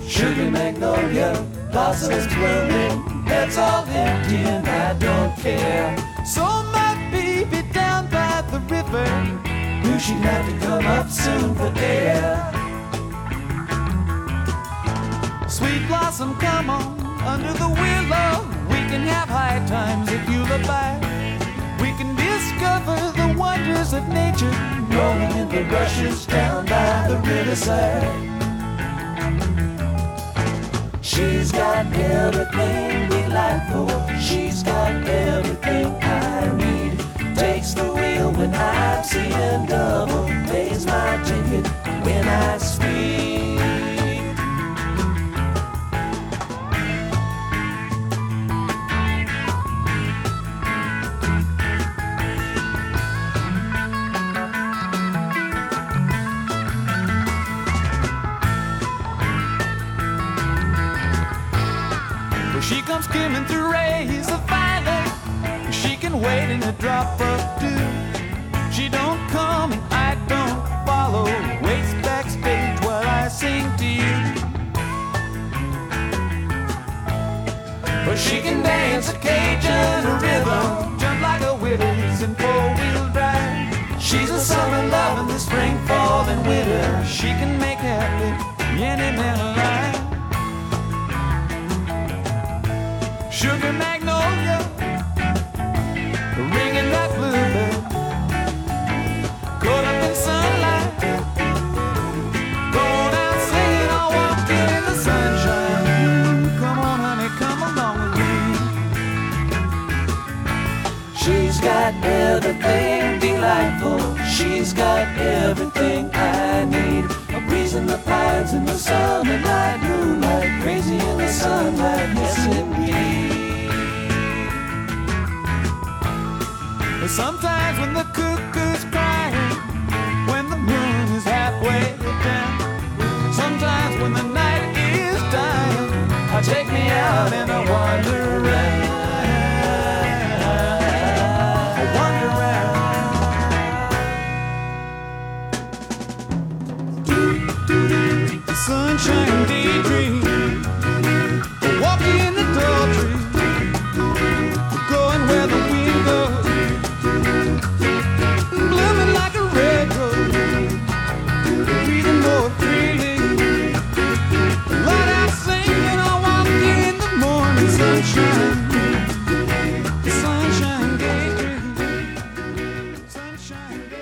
Sugar magnolia, blossoms blooming, heads all empty and I don't care. So my baby down by the river knew she'd have to come up soon for air. Sweet blossom, come on, under the willow. We can have high times if you look back. We can discover the wonders of nature, rolling in the rushes down by the riverside. She's got everything delightful. She's got everything I need. Takes the wheel when I'm seeing double. Pays my ticket when I speed. She comes skimming through rays of violet. She can wait in a drop of dew. She don't come and I don't follow. Waits backstage while I sing to you. But she can dance a Cajun rhythm, jump like a Willys in four-wheel drive. She's the summer love in the spring, fall, and winter. She can make happy any man alive. Sugar magnolia, ringing that bluebell, caught up in sunlight, going out singing or walking in the sunshine. Come on, honey, come along with me. She's got everything delightful. She's got everything I need. A breeze in the pines in the summer night, moonlight, crazy in the sunlight, yes indeed. Sometimes when the cuckoo's crying, when the moon is halfway down, sometimes when the night is dying, take me out and I wander around. Sunshine daydream, walking in the tall trees, going where the wind goes, blooming like a red rose, breathing more freely. Light out singing, I walk in the morning sunshine, sunshine daydream, sunshine daydream.